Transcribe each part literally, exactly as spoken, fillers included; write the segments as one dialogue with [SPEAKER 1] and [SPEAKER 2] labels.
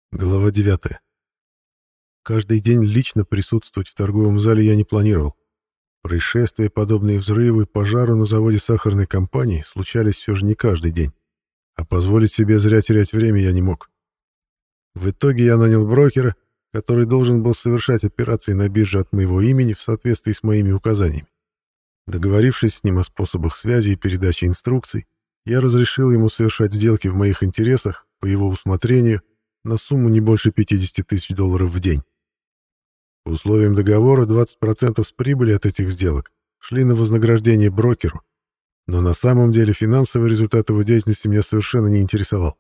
[SPEAKER 1] Глава девятая. Каждый день лично присутствовать в торговом зале я не планировал. Происшествия, подобные взрыву и пожару на заводе сахарной компании, случались все же не каждый день. А позволить себе зря терять время я не мог. В итоге я нанял брокера, который должен был совершать операции на бирже от моего имени в соответствии с моими указаниями. Договорившись с ним о способах связи и передачи инструкций, я разрешил ему совершать сделки в моих интересах по его усмотрению на сумму не больше пятьдесят тысяч долларов в день. По условиям договора двадцать процентов с прибыли от этих сделок шли на вознаграждение брокеру, но на самом деле финансовый результат его деятельности меня совершенно не интересовал.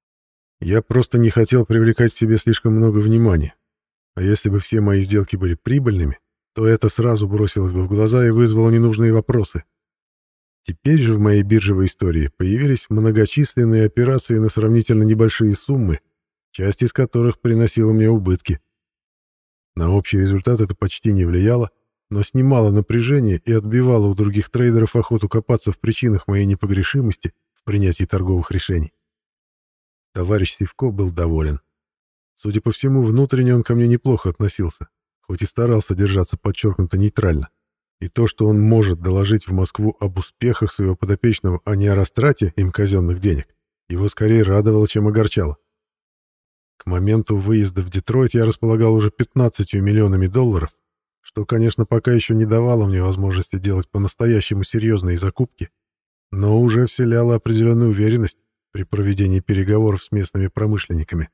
[SPEAKER 1] Я просто не хотел привлекать к себе слишком много внимания, а если бы все мои сделки были прибыльными, то это сразу бросилось бы в глаза и вызвало ненужные вопросы. Теперь же в моей биржевой истории появились многочисленные операции на сравнительно небольшие суммы, часть из которых приносила мне убытки. На общий результат это почти не влияло, но снимало напряжение и отбивало у других трейдеров охоту копаться в причинах моей непогрешимости в принятии торговых решений. Товарищ Сивко был доволен. Судя по всему, внутренне он ко мне неплохо относился, хоть и старался держаться подчеркнуто нейтрально. И то, что он может доложить в Москву об успехах своего подопечного, а не о растрате им казенных денег, его скорее радовало, чем огорчало. К моменту выезда в Детройт я располагал уже пятнадцатью миллионами долларов, что, конечно, пока еще не давало мне возможности делать по-настоящему серьезные закупки, но уже вселяло определенную уверенность при проведении переговоров с местными промышленниками.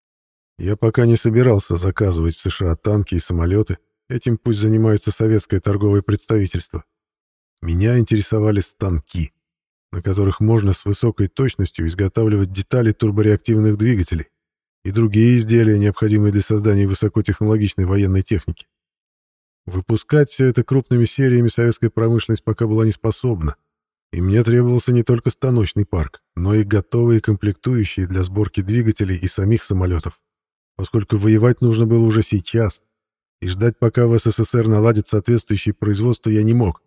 [SPEAKER 1] Я пока не собирался заказывать в США танки и самолеты, этим пусть занимается советское торговое представительство. Меня интересовали станки, на которых можно с высокой точностью изготавливать детали турбореактивных двигателей и другие изделия, необходимые для создания высокотехнологичной военной техники. Выпускать все это крупными сериями советская промышленность пока была не способна, и мне требовался не только станочный парк, но и готовые комплектующие для сборки двигателей и самих самолетов, поскольку воевать нужно было уже сейчас, и ждать, пока в СССР наладит соответствующее производство, я не мог.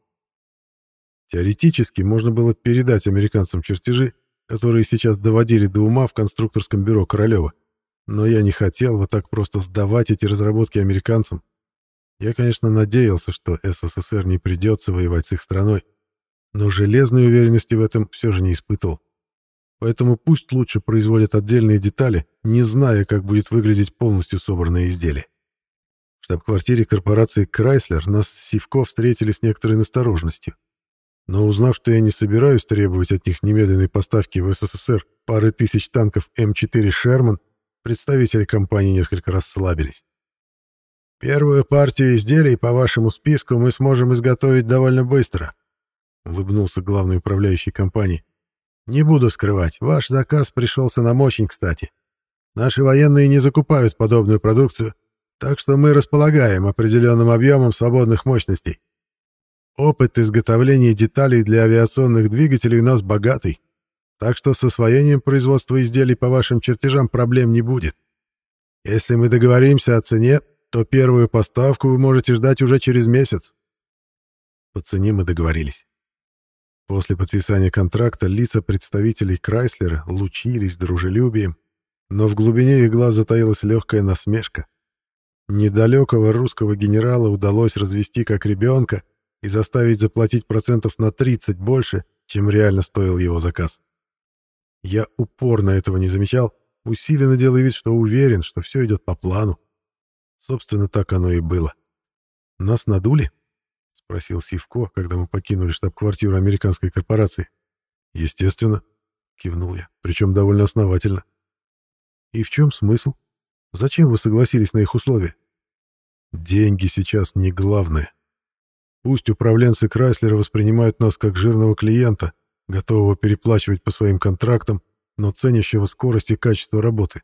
[SPEAKER 1] Теоретически можно было передать американцам чертежи, которые сейчас доводили до ума в конструкторском бюро Королева, но я не хотел вот так просто сдавать эти разработки американцам. Я, конечно, надеялся, что СССР не придется воевать с их страной, но железной уверенности в этом все же не испытывал. Поэтому пусть лучше производят отдельные детали, не зная, как будет выглядеть полностью собранное изделие. В штаб-квартире корпорации Chrysler нас с Сивко встретили с некоторой настороженностью. Но узнав, что я не собираюсь требовать от них немедленной поставки в СССР пары тысяч танков эм четыре «Шерман», представители компании несколько расслабились. «Первую партию изделий по вашему списку мы сможем изготовить довольно быстро», — улыбнулся главный управляющий компании. «Не буду скрывать, ваш заказ пришелся нам очень кстати. Наши военные не закупают подобную продукцию, так что мы располагаем определенным объемом свободных мощностей. Опыт изготовления деталей для авиационных двигателей у нас богатый, так что с освоением производства изделий по вашим чертежам проблем не будет. Если мы договоримся о цене, то первую поставку вы можете ждать уже через месяц». По цене мы договорились. После подписания контракта лица представителей Крайслера лучились дружелюбием, но в глубине их глаз затаилась легкая насмешка. Недалекого русского генерала удалось развести как ребенка и заставить заплатить процентов на тридцать больше, чем реально стоил его заказ. Я упорно этого не замечал, усиленно делая вид, что уверен, что все идет по плану. Собственно, так оно и было. «Нас надули?» — спросил Сивко, когда мы покинули штаб-квартиру американской корпорации. «Естественно», — кивнул я, причем довольно основательно. «И в чем смысл? Зачем вы согласились на их условия?» «Деньги сейчас не главное. Пусть управленцы Крайслера воспринимают нас как жирного клиента, готового переплачивать по своим контрактам, но ценящего скорость и качество работы.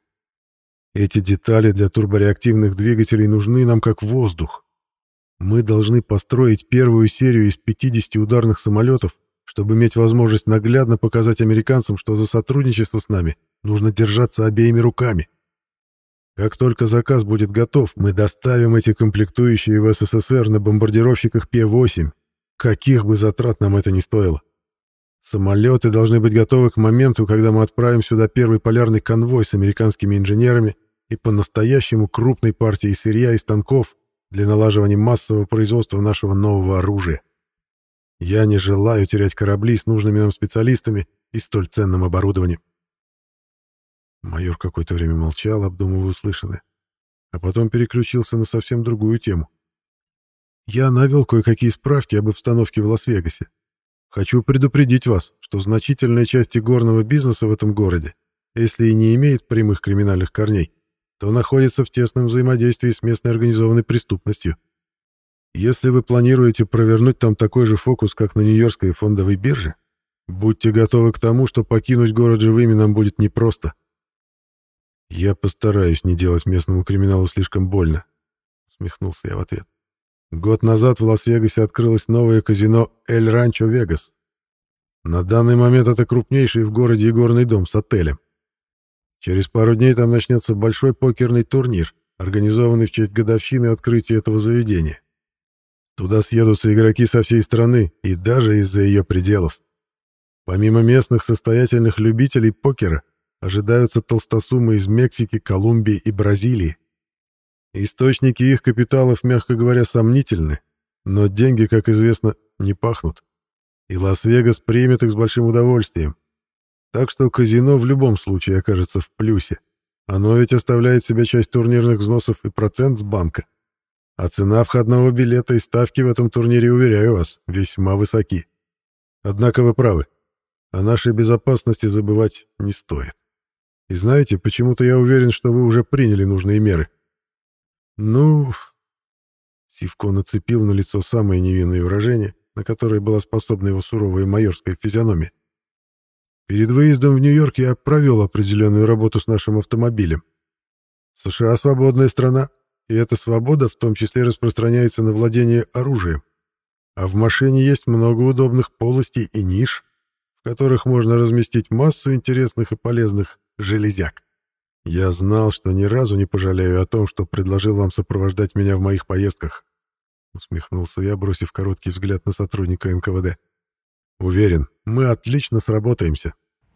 [SPEAKER 1] Эти детали для турбореактивных двигателей нужны нам как воздух. Мы должны построить первую серию из пятидесяти ударных самолетов, чтобы иметь возможность наглядно показать американцам, что за сотрудничество с нами нужно держаться обеими руками. Как только заказ будет готов, мы доставим эти комплектующие в СССР на бомбардировщиках Пе восемь, каких бы затрат нам это ни стоило. Самолеты должны быть готовы к моменту, когда мы отправим сюда первый полярный конвой с американскими инженерами и по-настоящему крупной партией сырья и станков для налаживания массового производства нашего нового оружия. Я не желаю терять корабли с нужными нам специалистами и столь ценным оборудованием. Майор какое-то время молчал, обдумывая услышанное, а потом переключился на совсем другую тему. Я навел кое-какие справки об обстановке в Лас-Вегасе. Хочу предупредить вас, что значительная часть игорного бизнеса в этом городе, если и не имеет прямых криминальных корней, то находится в тесном взаимодействии с местной организованной преступностью. Если вы планируете провернуть там такой же фокус, как на Нью-Йоркской фондовой бирже, будьте готовы к тому, что покинуть город живыми нам будет непросто. Я постараюсь не делать местному криминалу слишком больно, усмехнулся я в ответ. Год назад в Лас-Вегасе открылось новое казино «Эль Ранчо Вегас». На данный момент это крупнейший в городе игорный дом с отелем. Через пару дней там начнется большой покерный турнир, организованный в честь годовщины открытия этого заведения. Туда съедутся игроки со всей страны и даже из-за ее пределов. Помимо местных состоятельных любителей покера, ожидаются толстосумы из Мексики, Колумбии и Бразилии. Источники их капиталов, мягко говоря, сомнительны, но деньги, как известно, не пахнут. И Лас-Вегас примет их с большим удовольствием. Так что казино в любом случае окажется в плюсе. Оно ведь оставляет себе часть турнирных взносов и процент с банка. А цена входного билета и ставки в этом турнире, уверяю вас, весьма высоки. Однако вы правы. О нашей безопасности забывать не стоит. И знаете, почему-то я уверен, что вы уже приняли нужные меры. Ну... Сивко нацепил на лицо самое невинное выражение, на которое была способна его суровая майорская физиономия. Перед выездом в Нью-Йорк я провел определенную работу с нашим автомобилем. США — свободная страна, и эта свобода в том числе распространяется на владение оружием. А в машине есть много удобных полостей и ниш, в которых можно разместить массу интересных и полезных железяк. Я знал, что ни разу не пожалею о том, что предложил вам сопровождать меня в моих поездках. Усмехнулся я, бросив короткий взгляд на сотрудника эн ка вэ дэ. Уверен, мы отлично сработаемся.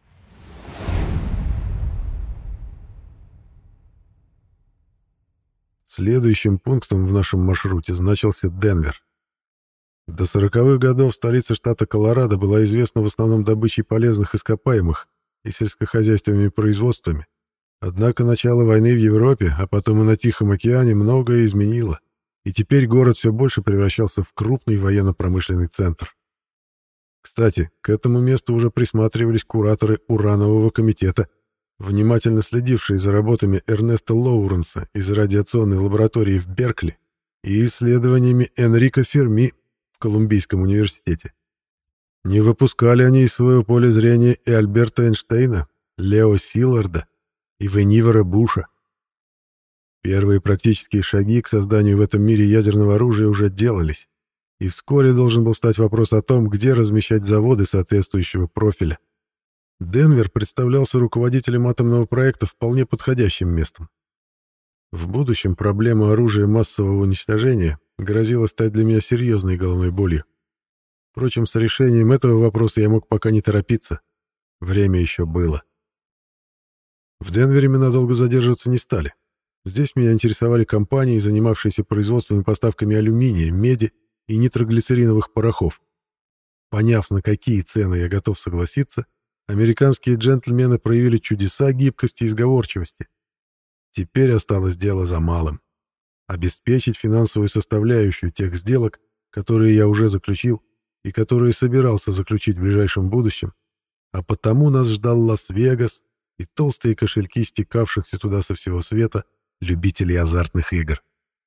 [SPEAKER 1] Следующим пунктом в нашем маршруте значился Денвер. До сороковых годов столица штата Колорадо была известна в основном добычей полезных ископаемых и сельскохозяйственными производствами. Однако начало войны в Европе, а потом и на Тихом океане многое изменило, и теперь город все больше превращался в крупный военно-промышленный центр. Кстати, к этому месту уже присматривались кураторы уранового комитета, внимательно следившие за работами Эрнеста Лоуренса из радиационной лаборатории в Беркли и исследованиями Энрико Ферми в Колумбийском университете. Не выпускали они из своего поля зрения и Альберта Эйнштейна, Лео Силларда и Венивера Буша. Первые практические шаги к созданию в этом мире ядерного оружия уже делались, и вскоре должен был стать вопрос о том, где размещать заводы соответствующего профиля. Денвер представлялся руководителем атомного проекта вполне подходящим местом. В будущем проблема оружия массового уничтожения грозила стать для меня серьезной головной болью. Впрочем, с решением этого вопроса я мог пока не торопиться. Время еще было. В Денвере мы надолго задерживаться не стали. Здесь меня интересовали компании, занимавшиеся производством и поставками алюминия, меди и нитроглицериновых порохов. Поняв, на какие цены я готов согласиться, американские джентльмены проявили чудеса гибкости и сговорчивости. Теперь осталось дело за малым — обеспечить финансовую составляющую тех сделок, которые я уже заключил и которые собирался заключить в ближайшем будущем, а потому нас ждал Лас-Вегас и толстые кошельки стекавшихся туда со всего света любителей азартных игр.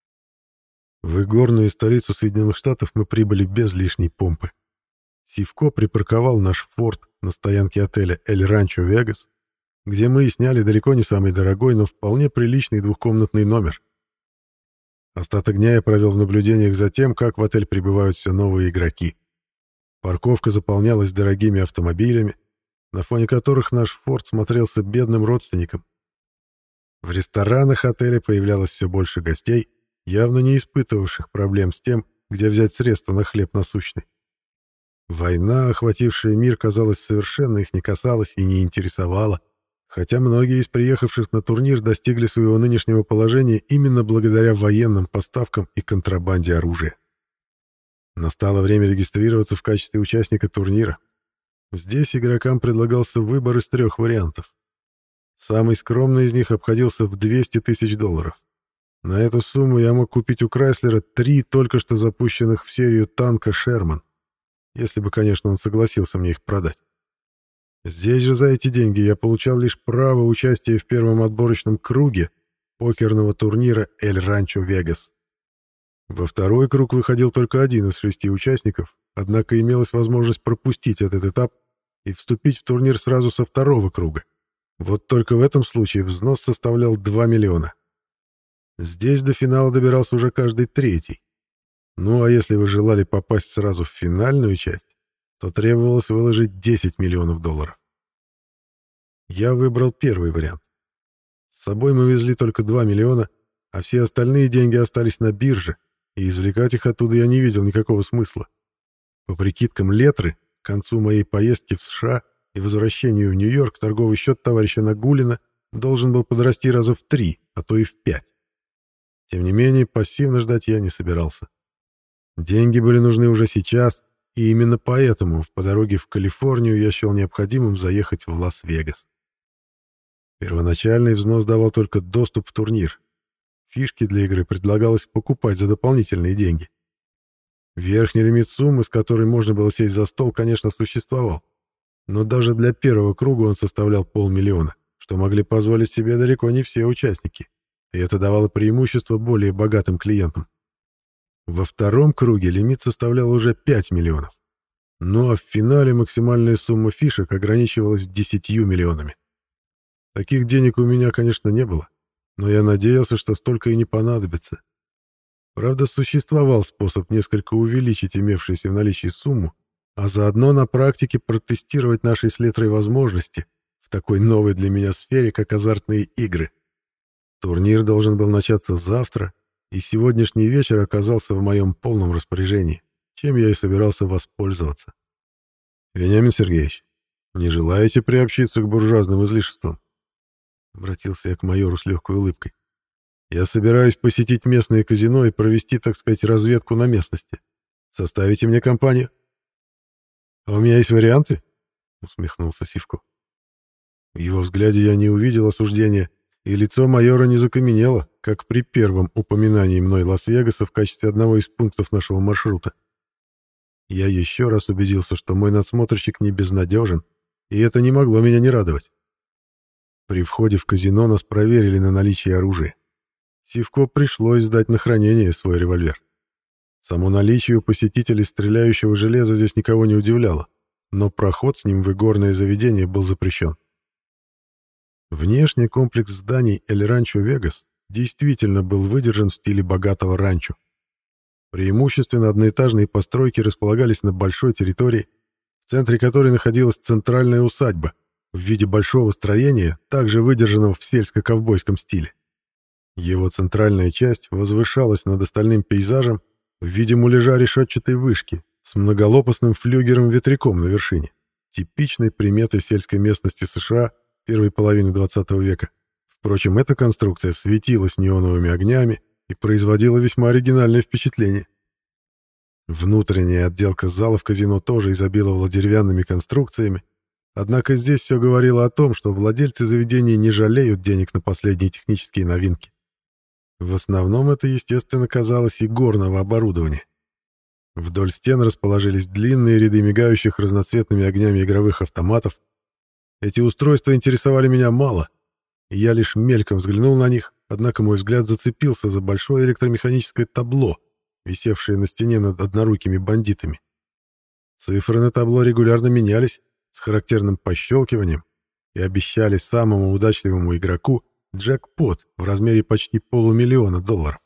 [SPEAKER 1] В игорную столицу Соединенных Штатов мы прибыли без лишней помпы. Сивко припарковал наш «Форд» на стоянке отеля «Эль Ранчо Вегас», где мы и сняли далеко не самый дорогой, но вполне приличный двухкомнатный номер. Остаток дня я провел в наблюдениях за тем, как в отель прибывают все новые игроки. Парковка заполнялась дорогими автомобилями, на фоне которых наш «Форд» смотрелся бедным родственником. В ресторанах отеля появлялось все больше гостей, явно не испытывавших проблем с тем, где взять средства на хлеб насущный. Война, охватившая мир, казалось, совершенно их не касалась и не интересовала, Хотя многие из приехавших на турнир достигли своего нынешнего положения именно благодаря военным поставкам и контрабанде оружия. Настало время регистрироваться в качестве участника турнира. Здесь игрокам предлагался выбор из трех вариантов. Самый скромный из них обходился в двести тысяч долларов. На эту сумму я мог купить у Крайслера три только что запущенных в серию танка «Шерман», если бы, конечно, он согласился мне их продать. Здесь же за эти деньги я получал лишь право участия в первом отборочном круге покерного турнира «Эль Ранчо Вегас». Во второй круг выходил только один из шести участников, однако имелась возможность пропустить этот этап и вступить в турнир сразу со второго круга. Вот только в этом случае взнос составлял два миллиона. Здесь до финала добирался уже каждый третий. Ну а если вы желали попасть сразу в финальную часть, то требовалось выложить десять миллионов долларов. Я выбрал первый вариант. С собой мы везли только два миллиона, а все остальные деньги остались на бирже, и извлекать их оттуда я не видел никакого смысла. По прикидкам Летры, к концу моей поездки в США и возвращению в Нью-Йорк торговый счет товарища Нагулина должен был подрасти раза в три, а то и в пять. Тем не менее, пассивно ждать я не собирался. Деньги были нужны уже сейчас, и именно поэтому по дороге в Калифорнию я счел необходимым заехать в Лас-Вегас. Первоначальный взнос давал только доступ в турнир. Фишки для игры предлагалось покупать за дополнительные деньги. Верхний лимит суммы, с которой можно было сесть за стол, конечно, существовал, но даже для первого круга он составлял полмиллиона, что могли позволить себе далеко не все участники, и это давало преимущество более богатым клиентам. Во втором круге лимит составлял уже пять миллионов, ну а в финале максимальная сумма фишек ограничивалась десятью миллионами. Таких денег у меня, конечно, не было, но я надеялся, что столько и не понадобится. Правда, существовал способ несколько увеличить имевшуюся в наличии сумму, а заодно на практике протестировать наши с Летрой возможности в такой новой для меня сфере, как азартные игры. Турнир должен был начаться завтра, и сегодняшний вечер оказался в моем полном распоряжении, чем я и собирался воспользоваться. «Вениамин Сергеевич, не желаете приобщиться к буржуазным излишествам?» Обратился я к майору с легкой улыбкой. «Я собираюсь посетить местное казино и провести, так сказать, разведку на местности. Составите мне компанию?» «А у меня есть варианты?» — усмехнулся Сивко. В его взгляде я не увидел осуждения, и лицо майора не закаменело, как при первом упоминании мной Лас-Вегаса в качестве одного из пунктов нашего маршрута. Я еще раз убедился, что мой надсмотрщик не безнадежен, и это не могло меня не радовать. При входе в казино нас проверили на наличие оружия. Сивко пришлось сдать на хранение свой револьвер. Само наличие у посетителей стреляющего железа здесь никого не удивляло, но проход с ним в игорное заведение был запрещен. Внешний комплекс зданий «Эль Ранчо Вегас» действительно был выдержан в стиле богатого ранчо. Преимущественно одноэтажные постройки располагались на большой территории, в центре которой находилась центральная усадьба в виде большого строения, также выдержанного в сельско-ковбойском стиле. Его центральная часть возвышалась над остальным пейзажем в виде муляжа решетчатой вышки с многолопастным флюгером-ветряком на вершине, типичной приметой сельской местности США первой половины двадцатого века. Впрочем, эта конструкция светилась неоновыми огнями и производила весьма оригинальное впечатление. Внутренняя отделка залов казино тоже изобиловала деревянными конструкциями, однако здесь все говорило о том, что владельцы заведения не жалеют денег на последние технические новинки. В основном это, естественно, казалось игорного оборудования. Вдоль стен расположились длинные ряды мигающих разноцветными огнями игровых автоматов. Эти устройства интересовали меня мало, и я лишь мельком взглянул на них, однако мой взгляд зацепился за большое электромеханическое табло, висевшее на стене над однорукими бандитами. Цифры на табло регулярно менялись с характерным пощелкиванием и обещали самому удачливому игроку джекпот в размере почти полумиллиона долларов.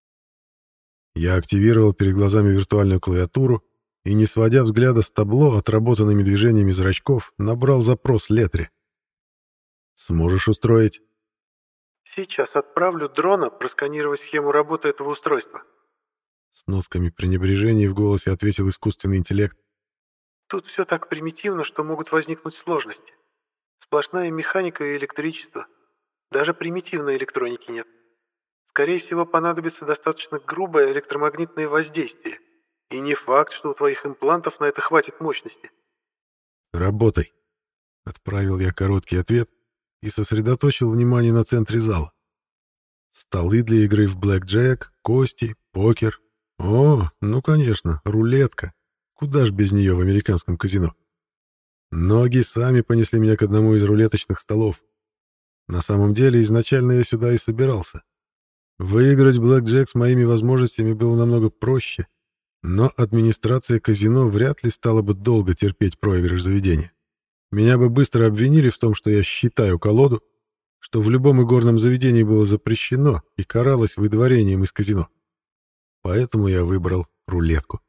[SPEAKER 1] Я активировал перед глазами виртуальную клавиатуру и, не сводя взгляда с табло, отработанными движениями зрачков, набрал запрос Летре. «Сможешь устроить?»
[SPEAKER 2] «Сейчас отправлю дрона просканировать схему работы этого устройства».
[SPEAKER 1] С нотками пренебрежения в голосе ответил искусственный интеллект.
[SPEAKER 2] «Тут все так примитивно, что могут возникнуть сложности. С Сплошная механика и электричество. Даже примитивной электроники нет. Скорее всего, понадобится достаточно грубое электромагнитное воздействие. И не факт, что у твоих имплантов на это хватит мощности.
[SPEAKER 1] «Работай», — отправил я короткий ответ и сосредоточил внимание на центре зала. Столы для игры в блэкджек, кости, покер. О, ну, конечно, рулетка. Куда ж без нее в американском казино? Ноги сами понесли меня к одному из рулеточных столов. На самом деле, изначально я сюда и собирался. Выиграть блэкджек с моими возможностями было намного проще, но администрация казино вряд ли стала бы долго терпеть проигрыш заведения. Меня бы быстро обвинили в том, что я считаю колоду, что в любом игорном заведении было запрещено и каралось выдворением из казино. Поэтому я выбрал рулетку.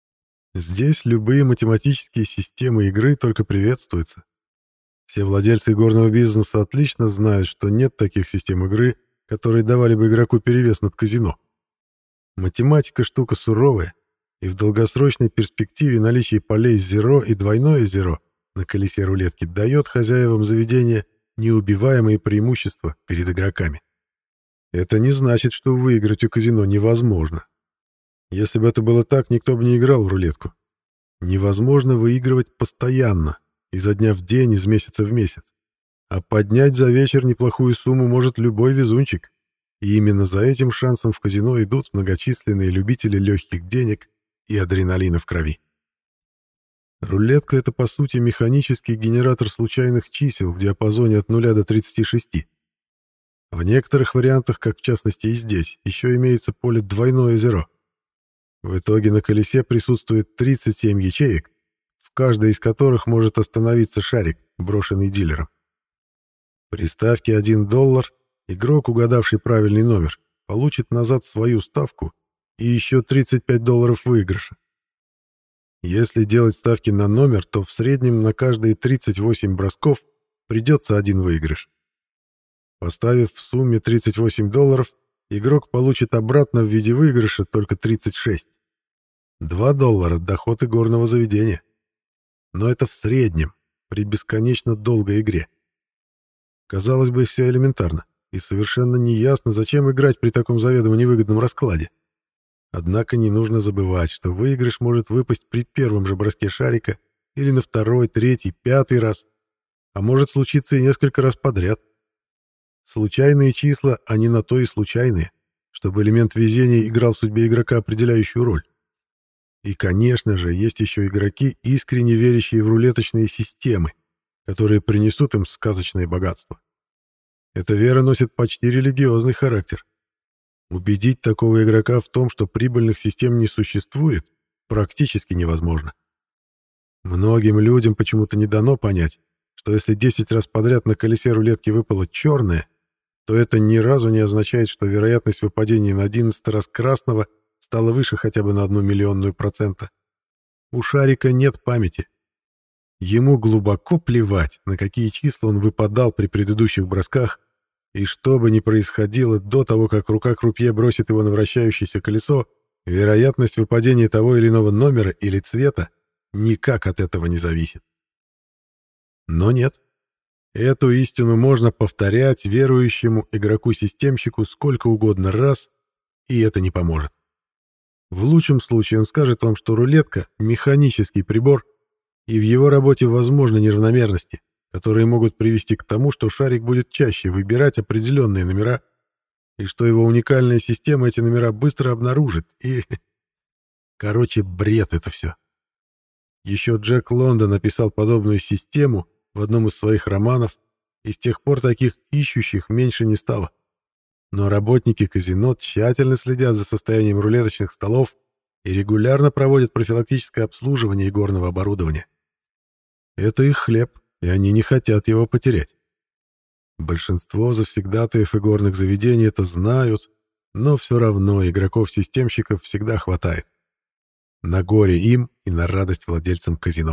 [SPEAKER 1] Здесь любые математические системы игры только приветствуются. Все владельцы игорного бизнеса отлично знают, что нет таких систем игры, которые давали бы игроку перевес над казино. Математика — штука суровая, и в долгосрочной перспективе наличие полей зеро и двойное зеро на колесе рулетки дает хозяевам заведения неубиваемые преимущества перед игроками. Это не значит, что выиграть у казино невозможно. Если бы это было так, никто бы не играл в рулетку. Невозможно выигрывать постоянно, изо дня в день, из месяца в месяц. А поднять за вечер неплохую сумму может любой везунчик. И именно за этим шансом в казино идут многочисленные любители легких денег и адреналина в крови. Рулетка — это, по сути, механический генератор случайных чисел в диапазоне от нуля до тридцати шести. В некоторых вариантах, как в частности и здесь, еще имеется поле двойное зеро. В итоге на колесе присутствует тридцать семь ячеек, в каждой из которых может остановиться шарик, брошенный дилером. При ставке один доллар игрок, угадавший правильный номер, получит назад свою ставку и еще тридцать пять долларов выигрыша. Если делать ставки на номер, то в среднем на каждые тридцать восемь бросков придется один выигрыш. Поставив в сумме тридцать восемь долларов, игрок получит обратно в виде выигрыша только тридцать шесть. два доллара — доход игорного заведения. Но это в среднем, при бесконечно долгой игре. Казалось бы, все элементарно, и совершенно неясно, зачем играть при таком заведомо невыгодном раскладе. Однако не нужно забывать, что выигрыш может выпасть при первом же броске шарика или на второй, третий, пятый раз, а может случиться и несколько раз подряд. Случайные числа, они на то и случайные, чтобы элемент везения играл в судьбе игрока определяющую роль. И, конечно же, есть еще игроки, искренне верящие в рулеточные системы, которые принесут им сказочное богатство. Эта вера носит почти религиозный характер. Убедить такого игрока в том, что прибыльных систем не существует, практически невозможно. Многим людям почему-то не дано понять, что если десять раз подряд на колесе рулетки выпало черное, то это ни разу не означает, что вероятность выпадения на одиннадцатый раз красного стала выше хотя бы на одну миллионную процента. У шарика нет памяти. Ему глубоко плевать, на какие числа он выпадал при предыдущих бросках, и что бы ни происходило до того, как рука крупье бросит его на вращающееся колесо, вероятность выпадения того или иного номера или цвета никак от этого не зависит. Но нет. Эту истину можно повторять верующему игроку-системщику сколько угодно раз, и это не поможет. В лучшем случае он скажет вам, что рулетка — механический прибор, и в его работе возможны неравномерности, которые могут привести к тому, что шарик будет чаще выбирать определенные номера, и что его уникальная система эти номера быстро обнаружит, и... Короче, бред это все. Еще Джек Лондон написал подобную систему в одном из своих романов, и с тех пор таких ищущих меньше не стало. Но работники казино тщательно следят за состоянием рулеточных столов и регулярно проводят профилактическое обслуживание игорного оборудования. Это их хлеб, и они не хотят его потерять. Большинство завсегдатаев игорных заведений это знают, но все равно игроков-системщиков всегда хватает. На горе им и на радость владельцам казино.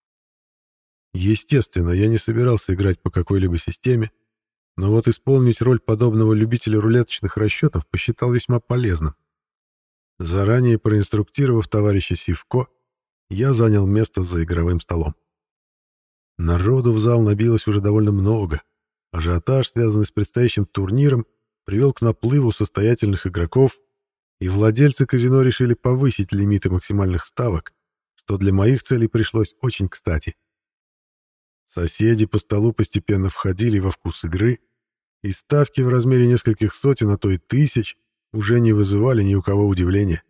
[SPEAKER 1] Естественно, я не собирался играть по какой-либо системе, но вот исполнить роль подобного любителя рулеточных расчетов посчитал весьма полезным. Заранее проинструктировав товарища Сивко, я занял место за игровым столом. Народу в зал набилось уже довольно много. Ажиотаж, связанный с предстоящим турниром, привел к наплыву состоятельных игроков, и владельцы казино решили повысить лимиты максимальных ставок, что для моих целей пришлось очень кстати. Соседи по столу постепенно входили во вкус игры, и ставки в размере нескольких сотен, а то и тысяч уже не вызывали ни у кого удивления.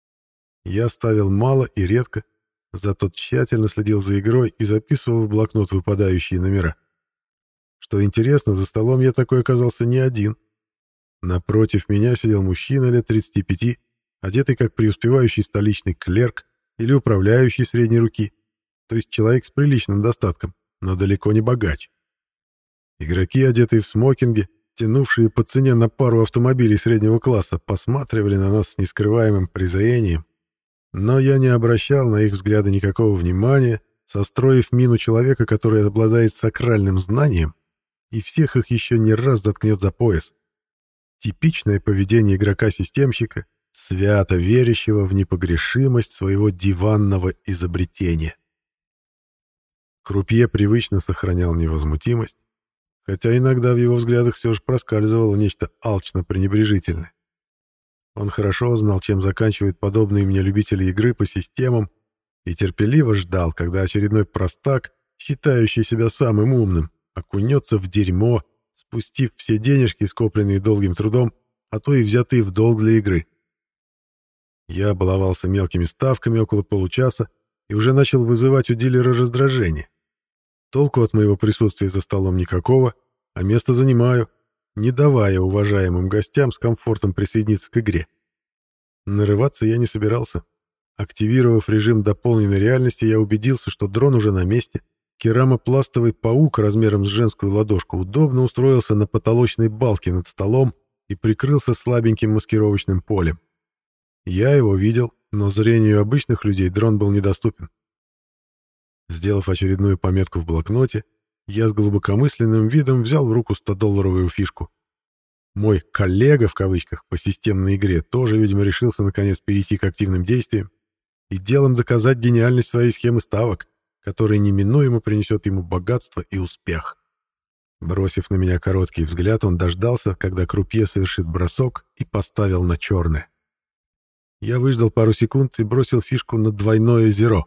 [SPEAKER 1] Я ставил мало и редко, зато тщательно следил за игрой и записывал в блокнот выпадающие номера. Что интересно, за столом я такой оказался не один. Напротив меня сидел мужчина лет тридцати пяти, одетый как преуспевающий столичный клерк или управляющий средней руки, то есть человек с приличным достатком, но далеко не богач. Игроки, одетые в смокинги, тянувшие по цене на пару автомобилей среднего класса, посматривали на нас с нескрываемым презрением, но я не обращал на их взгляды никакого внимания, состроив мину человека, который обладает сакральным знанием и всех их еще не раз заткнет за пояс. Типичное поведение игрока-системщика, свято верящего в непогрешимость своего диванного изобретения. Крупье привычно сохранял невозмутимость, хотя иногда в его взглядах все же проскальзывало нечто алчно-пренебрежительное. Он хорошо знал, чем заканчивают подобные мне любители игры по системам, и терпеливо ждал, когда очередной простак, считающий себя самым умным, окунется в дерьмо, спустив все денежки, скопленные долгим трудом, а то и взятые в долг для игры. Я баловался мелкими ставками около получаса и уже начал вызывать у дилера раздражение. Толку от моего присутствия за столом никакого, а место занимаю, не давая уважаемым гостям с комфортом присоединиться к игре. Нарываться я не собирался. Активировав режим дополненной реальности, я убедился, что дрон уже на месте. Керамопластовый паук размером с женскую ладошку удобно устроился на потолочной балке над столом и прикрылся слабеньким маскировочным полем. Я его видел, но зрению обычных людей дрон был недоступен. Сделав очередную пометку в блокноте, я с глубокомысленным видом взял в руку стодолларовую фишку. Мой «коллега» в кавычках по системной игре тоже, видимо, решился наконец перейти к активным действиям и делом доказать гениальность своей схемы ставок, которая неминуемо принесет ему богатство и успех. Бросив на меня короткий взгляд, он дождался, когда крупье совершит бросок, и поставил на черное. Я выждал пару секунд и бросил фишку на двойное зеро.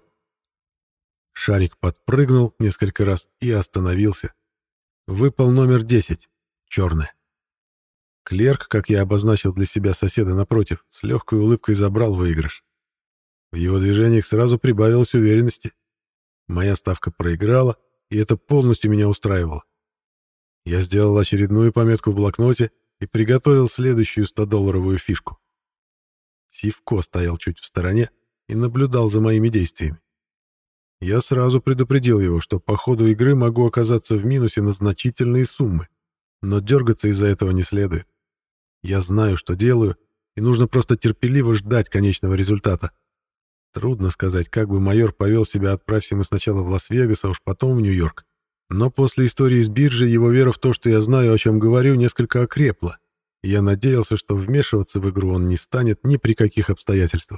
[SPEAKER 1] Шарик подпрыгнул несколько раз и остановился. Выпал номер десять. Черное. Клерк, как я обозначил для себя соседа напротив, с легкой улыбкой забрал выигрыш. В его движениях сразу прибавилось уверенности. Моя ставка проиграла, и это полностью меня устраивало. Я сделал очередную пометку в блокноте и приготовил следующую стодолларовую фишку. Сивко стоял чуть в стороне и наблюдал за моими действиями. Я сразу предупредил его, что по ходу игры могу оказаться в минусе на значительные суммы, но дергаться из-за этого не следует. Я знаю, что делаю, и нужно просто терпеливо ждать конечного результата. Трудно сказать, как бы майор повел себя, отправься мы сначала в Лас-Вегас, а уж потом в Нью-Йорк. Но после истории с биржей его вера в то, что я знаю, о чем говорю, несколько окрепла, и я надеялся, что вмешиваться в игру он не станет ни при каких обстоятельствах.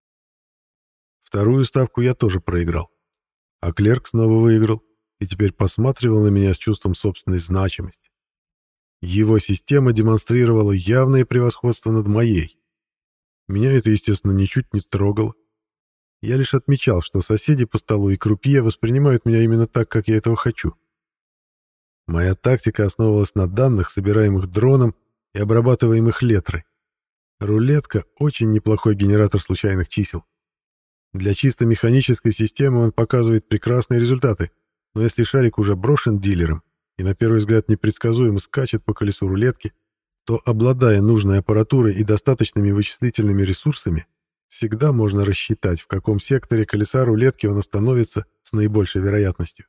[SPEAKER 1] Вторую ставку я тоже проиграл. А клерк снова выиграл и теперь посматривал на меня с чувством собственной значимости. Его система демонстрировала явное превосходство над моей. Меня это, естественно, ничуть не трогало. Я лишь отмечал, что соседи по столу и крупье воспринимают меня именно так, как я этого хочу. Моя тактика основывалась на данных, собираемых дроном и обрабатываемых летрой. Рулетка — очень неплохой генератор случайных чисел. Для чисто механической системы он показывает прекрасные результаты, но если шарик уже брошен дилером и на первый взгляд непредсказуемо скачет по колесу рулетки, то, обладая нужной аппаратурой и достаточными вычислительными ресурсами, всегда можно рассчитать, в каком секторе колеса рулетки он остановится с наибольшей вероятностью.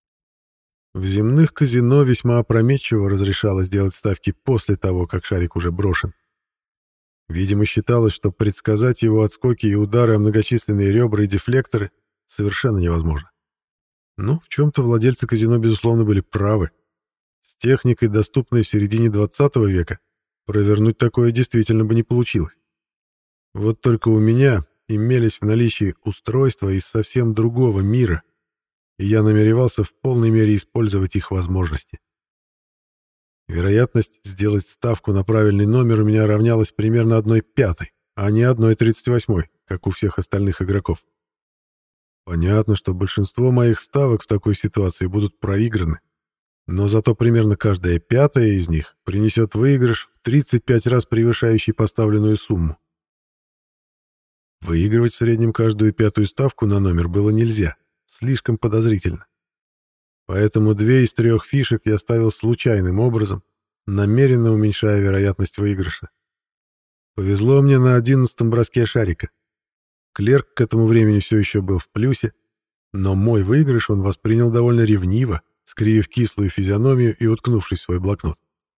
[SPEAKER 1] В земных казино весьма опрометчиво разрешалось делать ставки после того, как шарик уже брошен. Видимо, считалось, что предсказать его отскоки и удары о многочисленные ребра и дефлекторы совершенно невозможно. Ну, в чем-то владельцы казино, безусловно, были правы. С техникой, доступной в середине двадцатого века, провернуть такое действительно бы не получилось. Вот только у меня имелись в наличии устройства из совсем другого мира, и я намеревался в полной мере использовать их возможности. Вероятность сделать ставку на правильный номер у меня равнялась примерно одной пятой, а не одной тридцать восьмой, как у всех остальных игроков. Понятно, что большинство моих ставок в такой ситуации будут проиграны, но зато примерно каждая пятая из них принесет выигрыш в тридцать пять раз превышающий поставленную сумму. Выигрывать в среднем каждую пятую ставку на номер было нельзя, слишком подозрительно. Поэтому две из трех фишек я ставил случайным образом, намеренно уменьшая вероятность выигрыша. Повезло мне на одиннадцатом броске шарика. Клерк к этому времени все еще был в плюсе, но мой выигрыш он воспринял довольно ревниво, скривив кислую физиономию и уткнувшись в свой блокнот.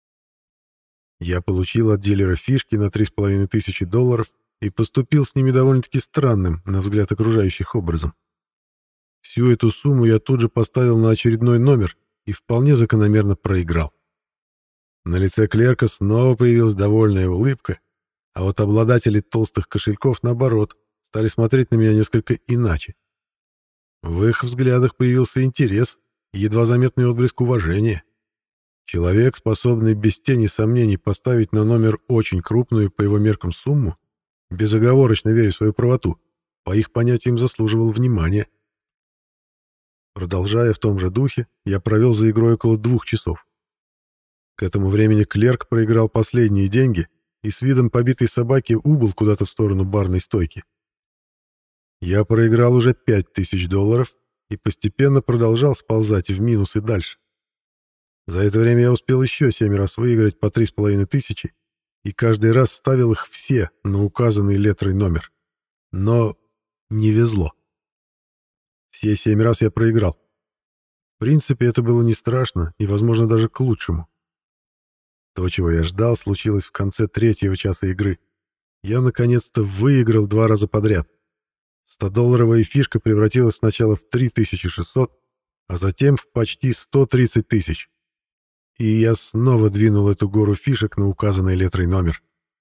[SPEAKER 1] Я получил от дилера фишки на три с половиной тысячи долларов и поступил с ними довольно-таки странным, на взгляд окружающих, образом. Всю эту сумму я тут же поставил на очередной номер и вполне закономерно проиграл. На лице клерка снова появилась довольная улыбка, а вот обладатели толстых кошельков, наоборот, стали смотреть на меня несколько иначе. В их взглядах появился интерес, едва заметный отблеск уважения. Человек, способный без тени сомнений поставить на номер очень крупную по его меркам сумму, безоговорочно веря в свою правоту, по их понятиям заслуживал внимания. Продолжая в том же духе, я провел за игрой около двух часов. К этому времени клерк проиграл последние деньги и с видом побитой собаки убыл куда-то в сторону барной стойки. Я проиграл уже пять тысяч долларов и постепенно продолжал сползать в минус и дальше. За это время я успел еще семь раз выиграть по три с половиной тысячи и каждый раз ставил их все на указанный летрой номер. Но не везло. Все семь раз я проиграл. В принципе, это было не страшно и, возможно, даже к лучшему. То, чего я ждал, случилось в конце третьего часа игры. Я, наконец-то, выиграл два раза подряд. стодолларовая фишка превратилась сначала в три тысячи шестьсот, а затем в почти сто тридцать тысяч. И я снова двинул эту гору фишек на указанный летрой номер.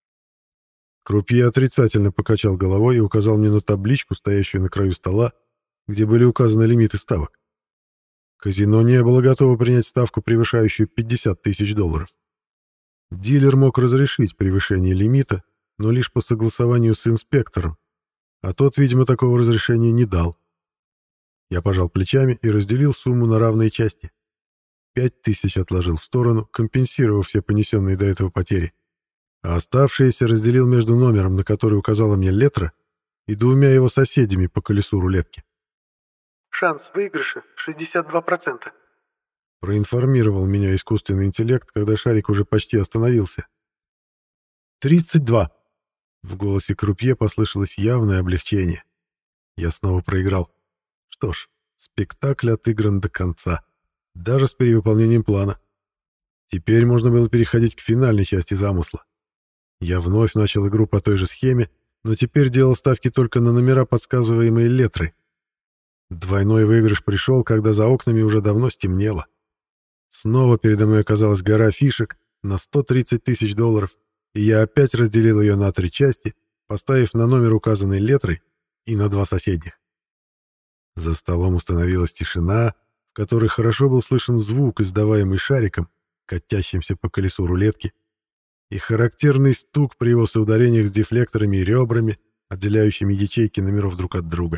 [SPEAKER 1] Крупье отрицательно покачал головой и указал мне на табличку, стоящую на краю стола, где были указаны лимиты ставок. Казино не было готово принять ставку, превышающую пятьдесят тысяч долларов. Дилер мог разрешить превышение лимита, но лишь по согласованию с инспектором, а тот, видимо, такого разрешения не дал. Я пожал плечами и разделил сумму на равные части. Пять тысяч отложил в сторону, компенсировав все понесенные до этого потери, а оставшиеся разделил между номером, на который указала мне летра, и двумя его соседями по колесу рулетки.
[SPEAKER 2] «Шанс выигрыша шестьдесят два процента»,
[SPEAKER 1] — проинформировал меня искусственный интеллект, когда шарик уже почти остановился. «тридцать два». В голосе крупье послышалось явное облегчение. Я снова проиграл. Что ж, спектакль отыгран до конца, даже с перевыполнением плана. Теперь можно было переходить к финальной части замысла. Я вновь начал игру по той же схеме, но теперь делал ставки только на номера, подсказываемые летрой. Двойной выигрыш пришел, когда за окнами уже давно стемнело. Снова передо мной оказалась гора фишек на сто тридцать тысяч долларов, и я опять разделил ее на три части, поставив на номер, указанный летрой, и на два соседних. За столом установилась тишина, в которой хорошо был слышен звук, издаваемый шариком, катящимся по колесу рулетки, и характерный стук при его соударениях с дефлекторами и ребрами, отделяющими ячейки номеров друг от друга.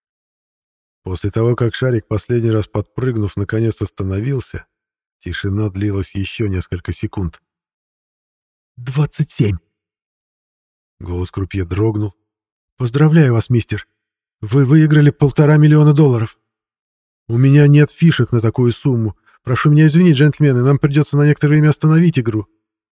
[SPEAKER 1] После того, как шарик, последний раз подпрыгнув, наконец остановился, тишина длилась еще несколько секунд. «Двадцать семь!» Голос крупье дрогнул. «Поздравляю вас, мистер! Вы выиграли полтора миллиона долларов! У меня нет фишек на такую сумму. Прошу меня извинить, джентльмены, нам придется на некоторое время остановить игру».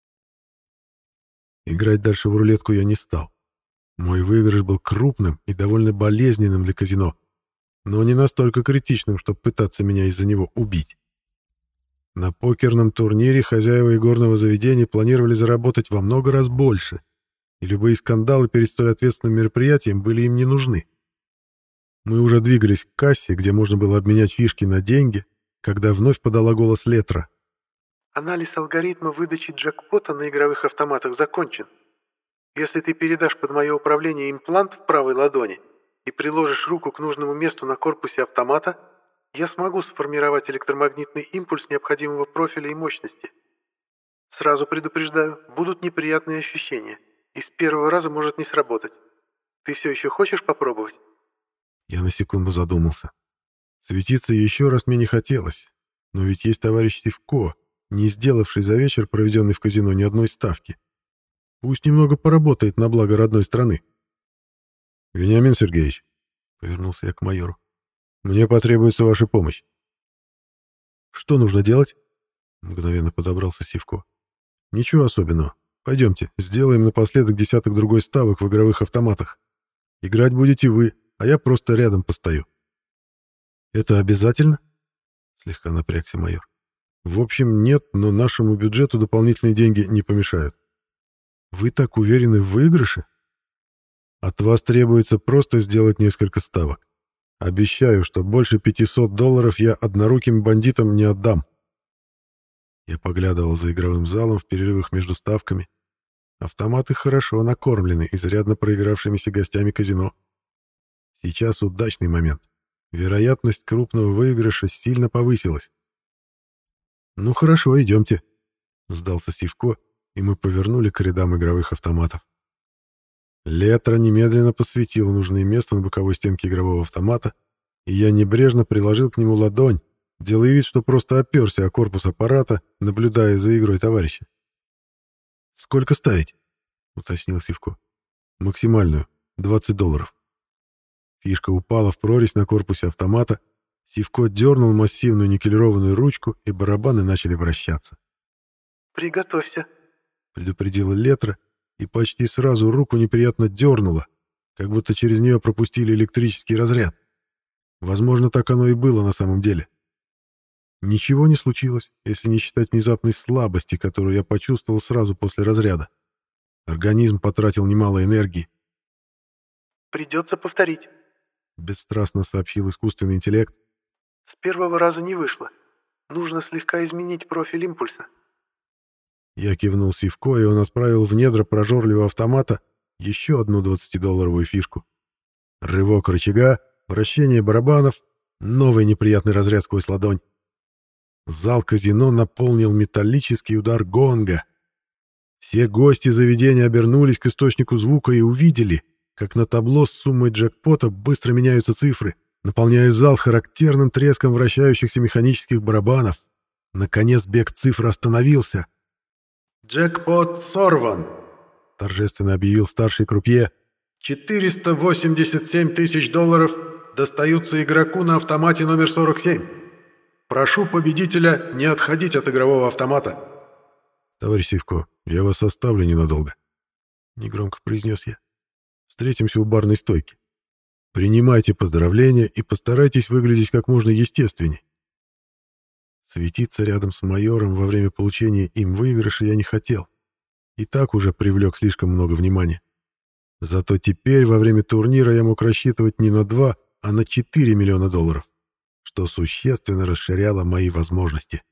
[SPEAKER 1] Играть дальше в рулетку я не стал. Мой выигрыш был крупным и довольно болезненным для казино, но не настолько критичным, чтобы пытаться меня из-за него убить. На покерном турнире хозяева игорного заведения планировали заработать во много раз больше, и любые скандалы перед столь ответственным мероприятием были им не нужны. Мы уже двигались к кассе, где можно было обменять фишки на деньги, когда вновь подала голос Летра.
[SPEAKER 2] «Анализ алгоритма выдачи джекпота на игровых автоматах закончен. Если ты передашь под мое управление имплант в правой ладони и приложишь руку к нужному месту на корпусе автомата, я смогу сформировать электромагнитный импульс необходимого профиля и мощности. Сразу предупреждаю, будут неприятные ощущения, и с первого раза может не сработать. Ты все еще хочешь попробовать?»
[SPEAKER 1] Я на секунду задумался. Светиться еще раз мне не хотелось, но ведь есть товарищ Сивко, не сделавший за вечер, проведенный в казино, ни одной ставки. Пусть немного поработает на благо родной страны. «Вениамин Сергеевич», — повернулся я к майору, — «мне потребуется ваша помощь». «Что нужно делать?» — мгновенно подобрался Сивко. «Ничего особенного. Пойдемте, сделаем напоследок десяток другой ставок в игровых автоматах. Играть будете вы, а я просто рядом постою». «Это обязательно?» — слегка напрягся майор. «В общем, нет, но нашему бюджету дополнительные деньги не помешают». «Вы так уверены в выигрыше?» «От вас требуется просто сделать несколько ставок. Обещаю, что больше пятисот долларов я одноруким бандитам не отдам». Я поглядывал за игровым залом в перерывах между ставками. Автоматы хорошо накормлены изрядно проигравшимися гостями казино. Сейчас удачный момент. Вероятность крупного выигрыша сильно повысилась. «Ну хорошо, идемте», — сдался Сивко, и мы повернули к рядам игровых автоматов. Летра немедленно посветил нужное место на боковой стенке игрового автомата, и я небрежно приложил к нему ладонь, делая вид, что просто оперся о корпус аппарата, наблюдая за игрой товарища. «Сколько ставить?» — уточнил Сивко. «Максимальную. двадцать долларов». Фишка упала в прорезь на корпусе автомата, Сивко дернул массивную никелированную ручку, и барабаны начали вращаться.
[SPEAKER 2] «Приготовься»,
[SPEAKER 1] — предупредила Летра, и почти сразу руку неприятно дернуло, как будто через нее пропустили электрический разряд. Возможно, так оно и было на самом деле. Ничего не случилось, если не считать внезапной слабости, которую я почувствовал сразу после разряда. Организм потратил немало энергии.
[SPEAKER 2] «Придется повторить»,
[SPEAKER 1] — бесстрастно сообщил искусственный интеллект.
[SPEAKER 2] «С первого раза не вышло. Нужно слегка изменить профиль импульса».
[SPEAKER 1] Я кивнул Сивко, и он отправил в недра прожорливого автомата еще одну двадцатидолларовую фишку. Рывок рычага, вращение барабанов, новый неприятный разряд сквозь ладонь. Зал казино наполнил металлический удар гонга. Все гости заведения обернулись к источнику звука и увидели, как на табло с суммой джекпота быстро меняются цифры, наполняя зал характерным треском вращающихся механических барабанов. Наконец бег цифр остановился. «Джекпот сорван», — торжественно объявил старший крупье. «четыреста восемьдесят семь тысяч долларов достаются игроку на автомате номер сорок семь. Прошу победителя не отходить от игрового автомата». «Товарищ Сивко, я вас оставлю ненадолго», — негромко произнес я. «Встретимся у барной стойки. Принимайте поздравления и постарайтесь выглядеть как можно естественней». Светиться рядом с майором во время получения им выигрыша я не хотел. И так уже привлек слишком много внимания. Зато теперь во время турнира я мог рассчитывать не на два, а на четыре миллиона долларов, что существенно расширяло мои возможности.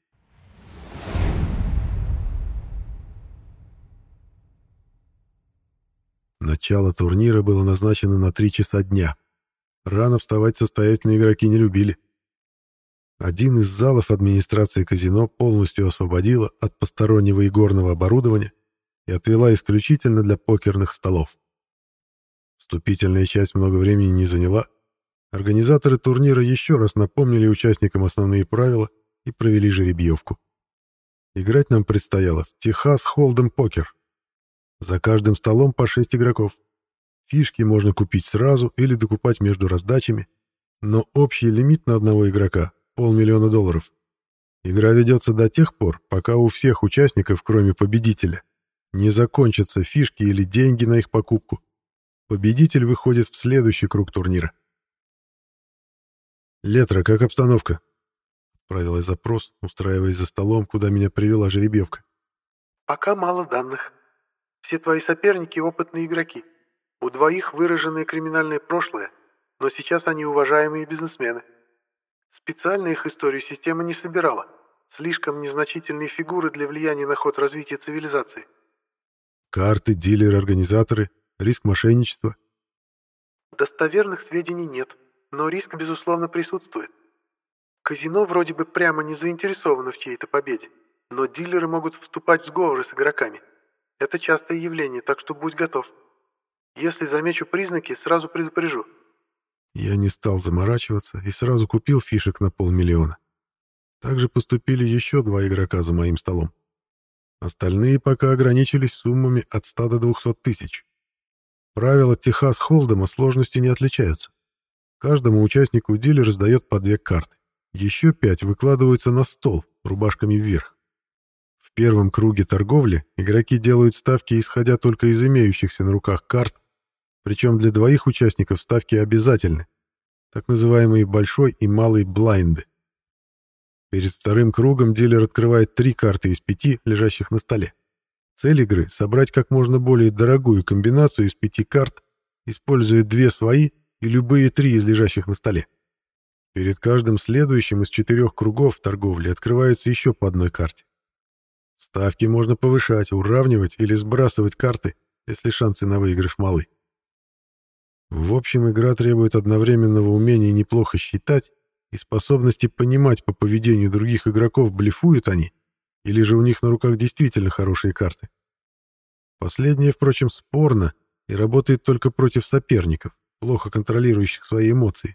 [SPEAKER 1] Начало турнира было назначено на три часа дня. Рано вставать состоятельные игроки не любили. Один из залов администрации казино полностью освободила от постороннего игорного оборудования и отвела исключительно для покерных столов. Вступительная часть много времени не заняла. Организаторы турнира еще раз напомнили участникам основные правила и провели жеребьевку. Играть нам предстояло в Техас Холд'ем покер. За каждым столом по шесть игроков. Фишки можно купить сразу или докупать между раздачами, но общий лимит на одного игрока — полмиллиона долларов. Игра ведется до тех пор, пока у всех участников, кроме победителя, не закончатся фишки или деньги на их покупку. Победитель выходит в следующий круг турнира. «Летра, как обстановка?» — отправил я запрос, устраиваясь за столом, куда меня привела жеребьевка.
[SPEAKER 2] «Пока мало данных. Все твои соперники — опытные игроки. У двоих выраженное криминальное прошлое, но сейчас они уважаемые бизнесмены. Специально их историю система не собирала. Слишком незначительные фигуры для влияния на ход развития цивилизации».
[SPEAKER 1] «Карты, дилеры, организаторы, риск мошенничества?»
[SPEAKER 2] «Достоверных сведений нет, но риск, безусловно, присутствует. Казино вроде бы прямо не заинтересовано в чьей-то победе, но дилеры могут вступать в сговоры с игроками. Это частое явление, так что будь готов. Если замечу признаки, сразу предупрежу».
[SPEAKER 1] Я не стал заморачиваться и сразу купил фишек на полмиллиона. Также поступили еще два игрока за моим столом. Остальные пока ограничились суммами от ста до двухсот тысяч. Правила Техас Холдема сложностью не отличаются. Каждому участнику дилер раздает по две карты. Еще пять выкладываются на стол, рубашками вверх. В первом круге торговли игроки делают ставки, исходя только из имеющихся на руках карт, причем для двоих участников ставки обязательны, так называемые большой и малый блайнды. Перед вторым кругом дилер открывает три карты из пяти, лежащих на столе. Цель игры — собрать как можно более дорогую комбинацию из пяти карт, используя две свои и любые три из лежащих на столе. Перед каждым следующим из четырех кругов торговли открывается еще по одной карте. Ставки можно повышать, уравнивать или сбрасывать карты, если шансы на выигрыш малы. В общем, игра требует одновременного умения неплохо считать и способности понимать по поведению других игроков, блефуют они, или же у них на руках действительно хорошие карты. Последнее, впрочем, спорно и работает только против соперников, плохо контролирующих свои эмоции.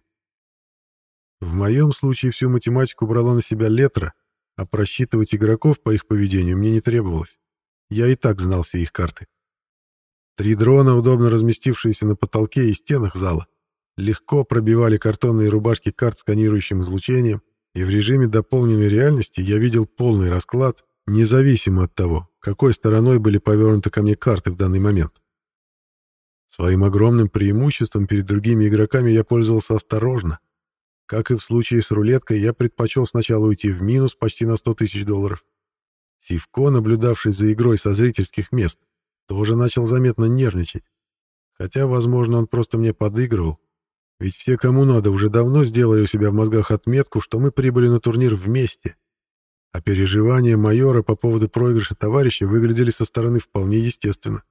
[SPEAKER 1] В моем случае всю математику брала на себя Летра, а просчитывать игроков по их поведению мне не требовалось. Я и так знал все их карты. Три дрона, удобно разместившиеся на потолке и стенах зала, легко пробивали картонные рубашки карт сканирующим излучением, и в режиме дополненной реальности я видел полный расклад, независимо от того, какой стороной были повернуты ко мне карты в данный момент. Своим огромным преимуществом перед другими игроками я пользовался осторожно. Как и в случае с рулеткой, я предпочел сначала уйти в минус почти на сто тысяч долларов. Сивко, наблюдавший за игрой со зрительских мест, тоже начал заметно нервничать. Хотя, возможно, он просто мне подыгрывал. Ведь все, кому надо, уже давно сделали у себя в мозгах отметку, что мы прибыли на турнир вместе. А переживания майора по поводу проигрыша товарища выглядели со стороны вполне естественно.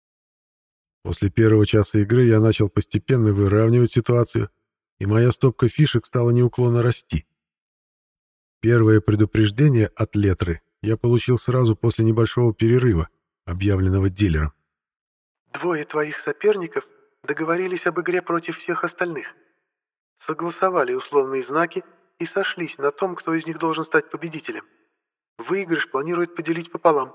[SPEAKER 1] После первого часа игры я начал постепенно выравнивать ситуацию, и моя стопка фишек стала неуклонно расти. Первое предупреждение от Летры я получил сразу после небольшого перерыва, объявленного дилером.
[SPEAKER 2] «Двое твоих соперников договорились об игре против всех остальных. Согласовали условные знаки и сошлись на том, кто из них должен стать победителем. Выигрыш планируют поделить пополам».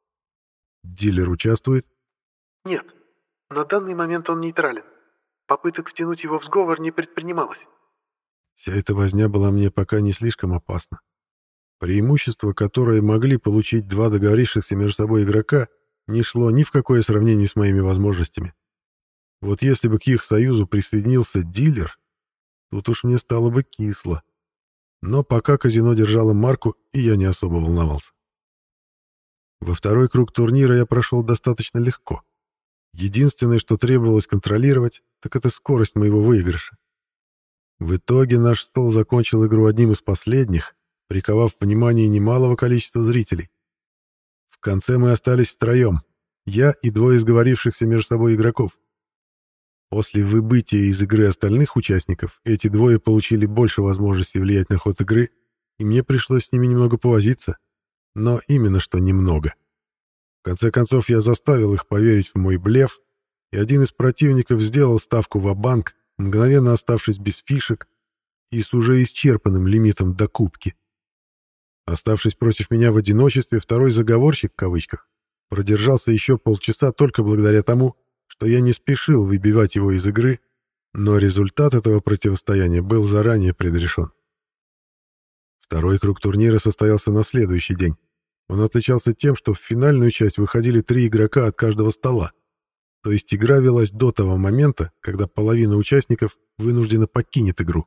[SPEAKER 1] «Дилер участвует?»
[SPEAKER 2] «Нет. На данный момент он нейтрален. Попыток втянуть его в сговор не предпринималось».
[SPEAKER 1] Вся эта возня была мне пока не слишком опасна. Преимущество, которое могли получить два договорившихся между собой игрока, не шло ни в какое сравнение с моими возможностями. Вот если бы к их союзу присоединился дилер, тут уж мне стало бы кисло. Но пока казино держало марку, и я не особо волновался. Во второй круг турнира я прошел достаточно легко. Единственное, что требовалось контролировать, так это скорость моего выигрыша. В итоге наш стол закончил игру одним из последних, приковав внимание немалого количества зрителей. В конце мы остались втроем, я и двое сговорившихся между собой игроков. После выбытия из игры остальных участников эти двое получили больше возможностей влиять на ход игры, и мне пришлось с ними немного повозиться, но именно что немного. В конце концов, я заставил их поверить в мой блеф, и один из противников сделал ставку ва-банк, мгновенно оставшись без фишек и с уже исчерпанным лимитом докупки. Оставшись против меня в одиночестве, второй заговорщик, в кавычках, продержался еще полчаса только благодаря тому, что я не спешил выбивать его из игры, но результат этого противостояния был заранее предрешен. Второй круг турнира состоялся на следующий день. Он отличался тем, что в финальную часть выходили три игрока от каждого стола, то есть игра велась до того момента, когда половина участников вынуждена покинет игру.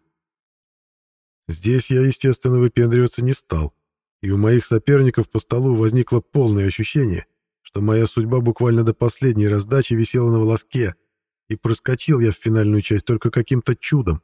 [SPEAKER 1] Здесь я, естественно, выпендриваться не стал, и у моих соперников по столу возникло полное ощущение, что моя судьба буквально до последней раздачи висела на волоске, и проскочил я в финальную часть только каким-то чудом.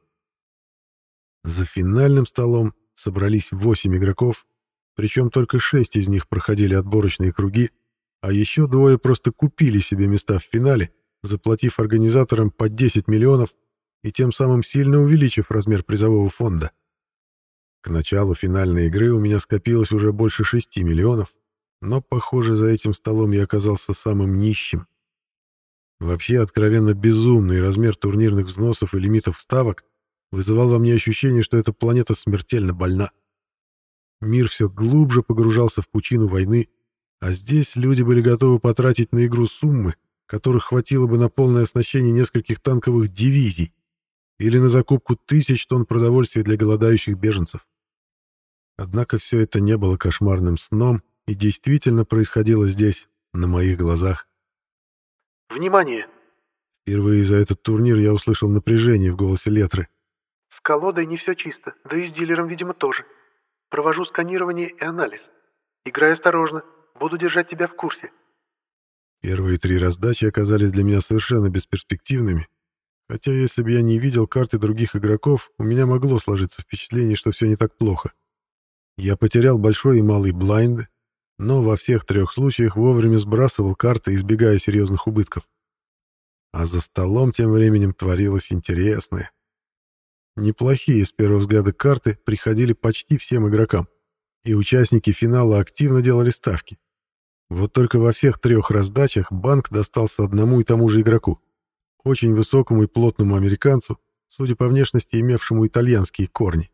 [SPEAKER 1] За финальным столом собрались восемь игроков, причем только шесть из них проходили отборочные круги, а еще двое просто купили себе места в финале, заплатив организаторам по десять миллионов и тем самым сильно увеличив размер призового фонда. К началу финальной игры у меня скопилось уже больше шести миллионов, но, похоже, за этим столом я оказался самым нищим. Вообще, откровенно безумный размер турнирных взносов и лимитов ставок вызывал во мне ощущение, что эта планета смертельно больна. Мир все глубже погружался в пучину войны, а здесь люди были готовы потратить на игру суммы, которых хватило бы на полное оснащение нескольких танковых дивизий или на закупку тысяч тонн продовольствия для голодающих беженцев. Однако все это не было кошмарным сном и действительно происходило здесь, на моих глазах.
[SPEAKER 2] «Внимание!»
[SPEAKER 1] Впервые за этот турнир я услышал напряжение в голосе Летры.
[SPEAKER 2] «С колодой не все чисто, да и с дилером, видимо, тоже. Провожу сканирование и анализ. Играй осторожно, буду держать тебя в курсе».
[SPEAKER 1] Первые три раздачи оказались для меня совершенно бесперспективными, хотя если бы я не видел карты других игроков, у меня могло сложиться впечатление, что все не так плохо. Я потерял большой и малый блайнды, но во всех трех случаях вовремя сбрасывал карты, избегая серьезных убытков. А за столом тем временем творилось интересное. Неплохие с первого взгляда карты приходили почти всем игрокам, и участники финала активно делали ставки. Вот только во всех трех раздачах банк достался одному и тому же игроку, очень высокому и плотному американцу, судя по внешности, имевшему итальянские корни.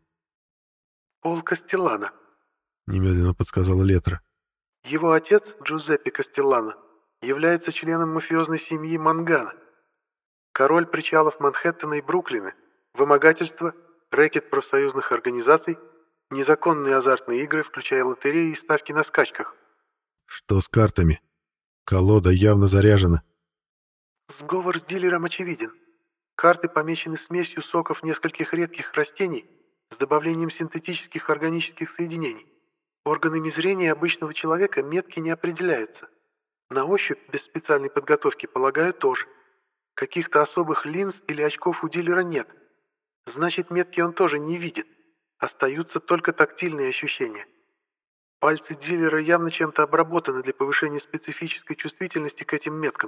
[SPEAKER 2] «Пол Кастеллано»,
[SPEAKER 1] — немедленно подсказала Летра.
[SPEAKER 2] «Его отец, Джузеппе Кастеллано, является членом мафиозной семьи Мангана. Король причалов Манхэттена и Бруклина, вымогательство, рэкет профсоюзных организаций, незаконные азартные игры, включая лотереи и ставки на скачках».
[SPEAKER 1] «Что с картами? Колода явно заряжена».
[SPEAKER 2] «Сговор с дилером очевиден. Карты помечены смесью соков нескольких редких растений с добавлением синтетических органических соединений. Органами зрения обычного человека метки не определяются. На ощупь, без специальной подготовки, полагаю, тоже. Каких-то особых линз или очков у дилера нет. Значит, метки он тоже не видит. Остаются только тактильные ощущения. Пальцы дилера явно чем-то обработаны для повышения специфической чувствительности к этим меткам».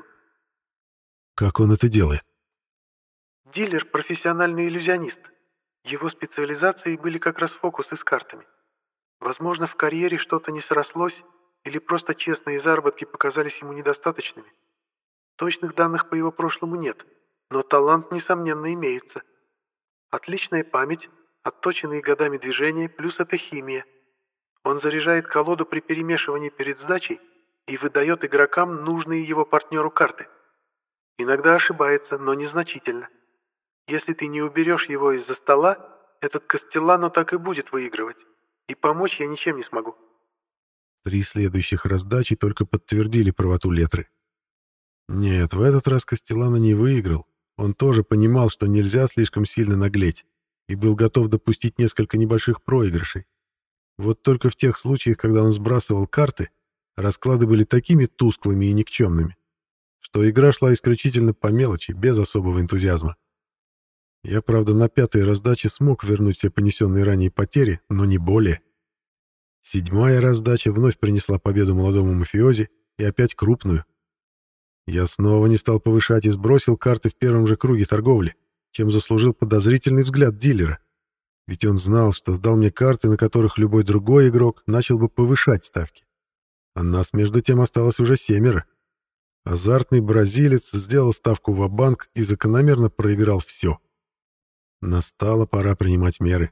[SPEAKER 1] «Как он это делает?»
[SPEAKER 2] «Дилер — профессиональный иллюзионист. Его специализацией были как раз фокусы с картами. Возможно, в карьере что-то не срослось, или просто честные заработки показались ему недостаточными. Точных данных по его прошлому нет, но талант, несомненно, имеется. Отличная память, отточенные годами движения, плюс это химия. Он заряжает колоду при перемешивании перед сдачей и выдает игрокам нужные его партнеру карты. Иногда ошибается, но незначительно. Если ты не уберешь его из-за стола, этот Кастеллано так и будет выигрывать. И помочь я ничем не смогу».
[SPEAKER 1] Три следующих раздачи только подтвердили правоту Летры. Нет, в этот раз Кастеллано не выиграл. Он тоже понимал, что нельзя слишком сильно наглеть, и был готов допустить несколько небольших проигрышей. Вот только в тех случаях, когда он сбрасывал карты, расклады были такими тусклыми и никчемными, что игра шла исключительно по мелочи, без особого энтузиазма. Я, правда, на пятой раздаче смог вернуть все понесенные ранее потери, но не более. Седьмая раздача вновь принесла победу молодому мафиози, и опять крупную. Я снова не стал повышать и сбросил карты в первом же круге торговли, чем заслужил подозрительный взгляд дилера. Ведь он знал, что сдал мне карты, на которых любой другой игрок начал бы повышать ставки. А нас, между тем, осталось уже семеро. Азартный бразилец сделал ставку ва-банк и закономерно проиграл все. Настала пора принимать меры.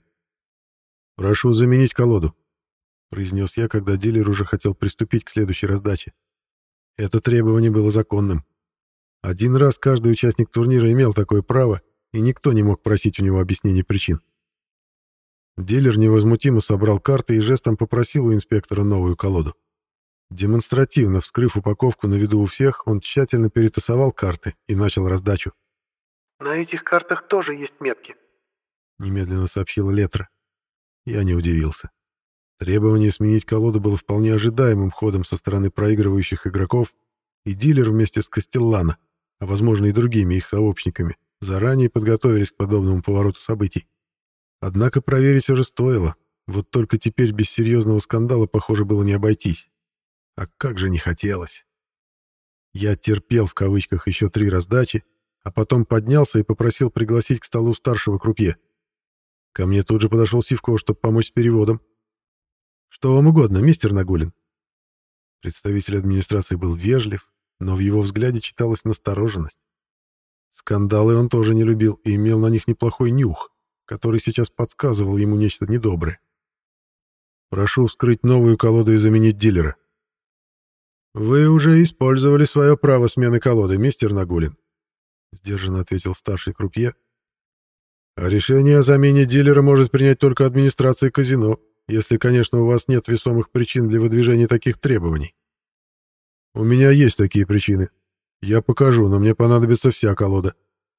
[SPEAKER 1] «Прошу заменить колоду», — произнес я, когда дилер уже хотел приступить к следующей раздаче. Это требование было законным. Один раз каждый участник турнира имел такое право, и никто не мог просить у него объяснений причин. Дилер невозмутимо собрал карты и жестом попросил у инспектора новую колоду. Демонстративно вскрыв упаковку на виду у всех, он тщательно перетасовал карты и начал раздачу.
[SPEAKER 2] «На этих картах тоже есть метки», —
[SPEAKER 1] немедленно сообщила Летра. Я не удивился. Требование сменить колоду было вполне ожидаемым ходом со стороны проигрывающих игроков, и дилер вместе с Кастеллано, а возможно и другими их сообщниками, заранее подготовились к подобному повороту событий. Однако проверить уже стоило, вот только теперь без серьезного скандала, похоже, было не обойтись. А как же не хотелось. Я терпел в кавычках еще три раздачи, а потом поднялся и попросил пригласить к столу старшего крупье. Ко мне тут же подошел Сивков, чтобы помочь с переводом. «Что вам угодно, мистер Нагулин?» Представитель администрации был вежлив, но в его взгляде читалась настороженность. Скандалы он тоже не любил и имел на них неплохой нюх, который сейчас подсказывал ему нечто недоброе. «Прошу вскрыть новую колоду и заменить дилера». «Вы уже использовали свое право смены колоды, мистер Нагулин», — сдержанно ответил старший крупье. «А решение о замене дилера может принять только администрация казино, если, конечно, у вас нет весомых причин для выдвижения таких требований». «У меня есть такие причины. Я покажу, но мне понадобится вся колода».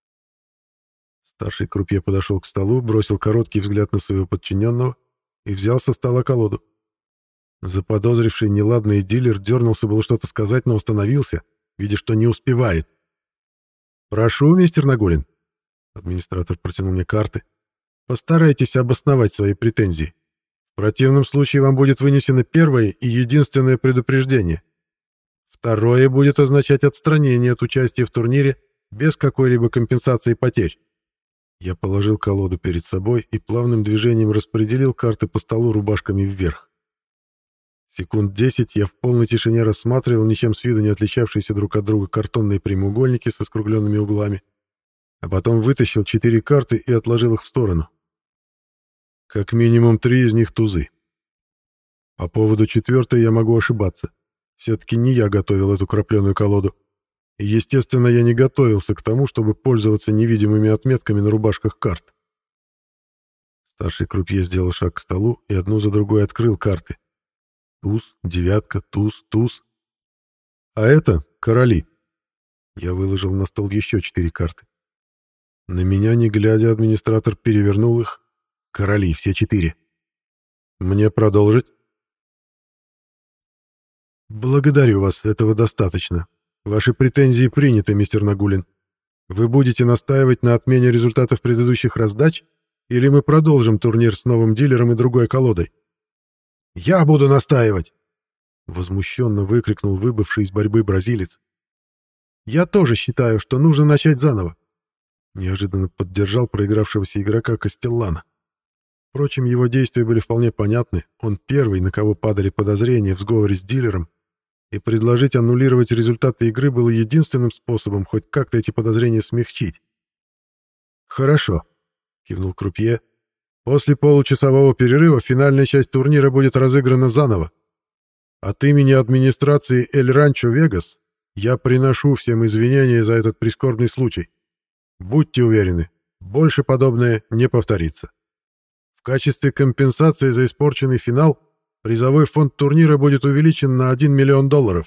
[SPEAKER 1] Старший крупье подошел к столу, бросил короткий взгляд на своего подчиненного и взял со стола колоду. Заподозривший неладный дилер дернулся было что-то сказать, но остановился, видя, что не успевает. «Прошу, мистер Нагулин». Администратор протянул мне карты. «Постарайтесь обосновать свои претензии. В противном случае вам будет вынесено первое и единственное предупреждение. Второе будет означать отстранение от участия в турнире без какой-либо компенсации потерь». Я положил колоду перед собой и плавным движением распределил карты по столу рубашками вверх. Секунд десять я в полной тишине рассматривал ничем с виду не отличавшиеся друг от друга картонные прямоугольники со скругленными углами, а потом вытащил четыре карты и отложил их в сторону. Как минимум три из них тузы. По поводу четвертой я могу ошибаться. Все-таки не я готовил эту крапленую колоду. И, естественно, я не готовился к тому, чтобы пользоваться невидимыми отметками на рубашках карт. Старший крупье сделал шаг к столу и одну за другой открыл карты. Туз, девятка, туз, туз. А это короли. Я выложил на стол еще четыре карты. На меня, не глядя, администратор перевернул их. Короли, все четыре. Мне продолжить? Благодарю вас, этого достаточно. Ваши претензии приняты, мистер Нагулин. Вы будете настаивать на отмене результатов предыдущих раздач, или мы продолжим турнир с новым дилером и другой колодой? «Я буду настаивать!» — возмущенно выкрикнул выбывший из борьбы бразилец. «Я тоже считаю, что нужно начать заново!» — неожиданно поддержал проигравшегося игрока Кастеллана. Впрочем, его действия были вполне понятны. Он первый, на кого падали подозрения в сговоре с дилером, и предложить аннулировать результаты игры было единственным способом хоть как-то эти подозрения смягчить. «Хорошо», — кивнул крупье. «После получасового перерыва финальная часть турнира будет разыграна заново. От имени администрации Эль Ранчо Вегас я приношу всем извинения за этот прискорбный случай. Будьте уверены, больше подобное не повторится. В качестве компенсации за испорченный финал призовой фонд турнира будет увеличен на один миллион долларов».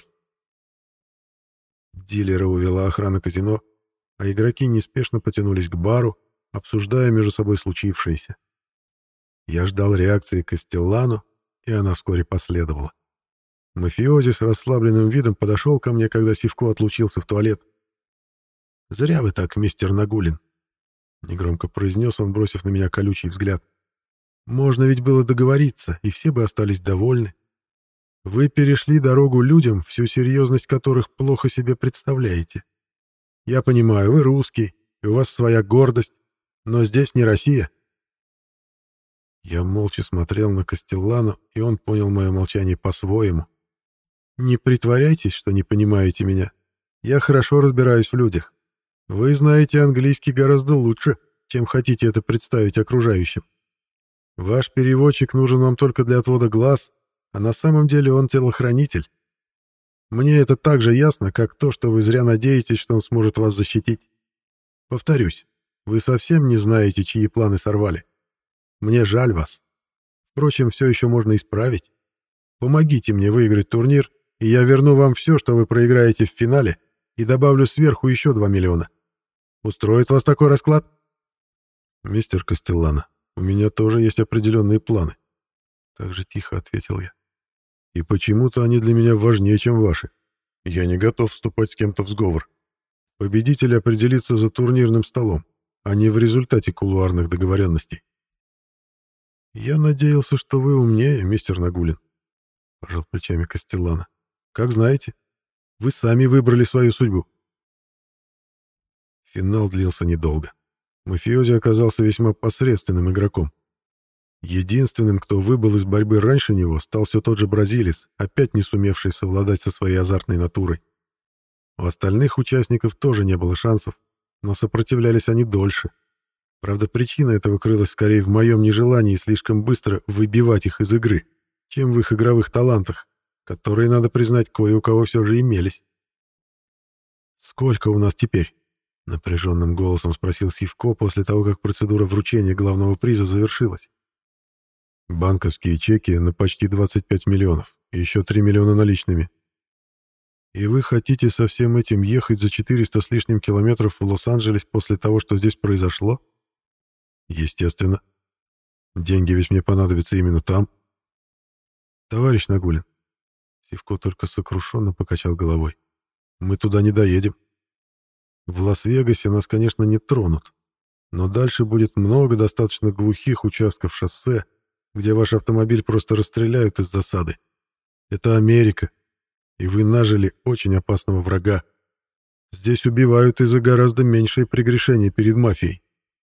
[SPEAKER 1] Дилера увела охрана казино, а игроки неспешно потянулись к бару, обсуждая между собой случившееся. Я ждал реакции Кастеллано, и она вскоре последовала. Мафиози с расслабленным видом подошел ко мне, когда Сивко отлучился в туалет. «Зря вы так, мистер Нагулин», — негромко произнес он, бросив на меня колючий взгляд. «Можно ведь было договориться, и все бы остались довольны. Вы перешли дорогу людям, всю серьезность которых плохо себе представляете. Я понимаю, вы русский, и у вас своя гордость, но здесь не Россия». Я молча смотрел на Кастеллано, и он понял мое молчание по-своему. «Не притворяйтесь, что не понимаете меня. Я хорошо разбираюсь в людях. Вы знаете английский гораздо лучше, чем хотите это представить окружающим. Ваш переводчик нужен вам только для отвода глаз, а на самом деле он телохранитель. Мне это так же ясно, как то, что вы зря надеетесь, что он сможет вас защитить. Повторюсь, вы совсем не знаете, чьи планы сорвали. Мне жаль вас. Впрочем, все еще можно исправить. Помогите мне выиграть турнир, и я верну вам все, что вы проиграете в финале, и добавлю сверху еще два миллиона. Устроит вас такой расклад?» «Мистер Кастеллано, у меня тоже есть определенные планы», — так же тихо ответил я. «И почему-то они для меня важнее, чем ваши. Я не готов вступать с кем-то в сговор. Победитель определится за турнирным столом, а не в результате кулуарных договоренностей». «Я надеялся, что вы умнее, мистер Нагулин», — пожал плечами Кастеллано. «Как знаете, вы сами выбрали свою судьбу». Финал длился недолго. Мафиози оказался весьма посредственным игроком, Единственным, кто выбыл из борьбы раньше него, стал все тот же бразилец, опять не сумевший совладать со своей азартной натурой. У остальных участников тоже не было шансов, но сопротивлялись они дольше. Правда, причина этого крылась скорее в моем нежелании слишком быстро выбивать их из игры, чем в их игровых талантах, которые, надо признать, кое у кого все же имелись. «Сколько у нас теперь?» — напряженным голосом спросил Сивко после того, как процедура вручения главного приза завершилась. «Банковские чеки на почти двадцать пять миллионов, и еще три миллиона наличными. И вы хотите со всем этим ехать за четыреста с лишним километров в Лос-Анджелес после того, что здесь произошло? Естественно. Деньги ведь мне понадобятся именно там. Товарищ Нагулин». Сивко только сокрушенно покачал головой. «Мы туда не доедем. В Лас-Вегасе нас, конечно, не тронут, но дальше будет много достаточно глухих участков шоссе, где ваш автомобиль просто расстреляют из засады. Это Америка, и вы нажили очень опасного врага. Здесь убивают из-за гораздо меньшее прегрешение перед мафией».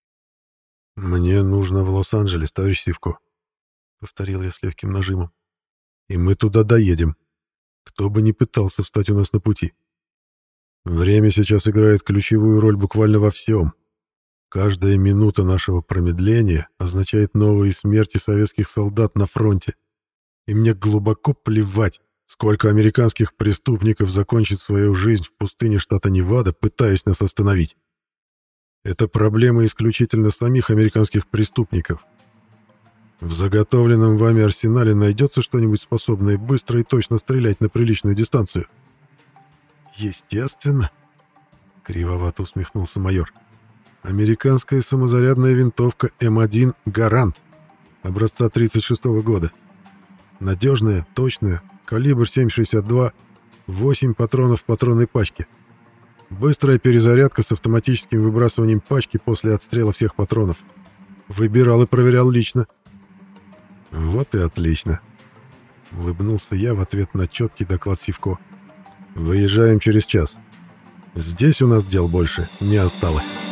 [SPEAKER 1] «Мне нужно в Лос-Анджелес, товарищ Сивко», — повторил я с легким нажимом. «И мы туда доедем, кто бы ни пытался встать у нас на пути. Время сейчас играет ключевую роль буквально во всем. Каждая минута нашего промедления означает новые смерти советских солдат на фронте. И мне глубоко плевать, сколько американских преступников закончит свою жизнь в пустыне штата Невада, пытаясь нас остановить. Это проблема исключительно самих американских преступников. В заготовленном вами арсенале найдется что-нибудь способное быстро и точно стрелять на приличную дистанцию?» «Естественно», — кривовато усмехнулся майор. «Американская самозарядная винтовка эм один «Гарант» образца тридцать шестого года. Надежная, точная, калибр семь шестьдесят два, восемь патронов в патронной пачке. Быстрая перезарядка с автоматическим выбрасыванием пачки после отстрела всех патронов. Выбирал и проверял лично». «Вот и отлично», — улыбнулся я в ответ на четкий доклад Сивко. «Выезжаем через час. Здесь у нас дел больше не осталось».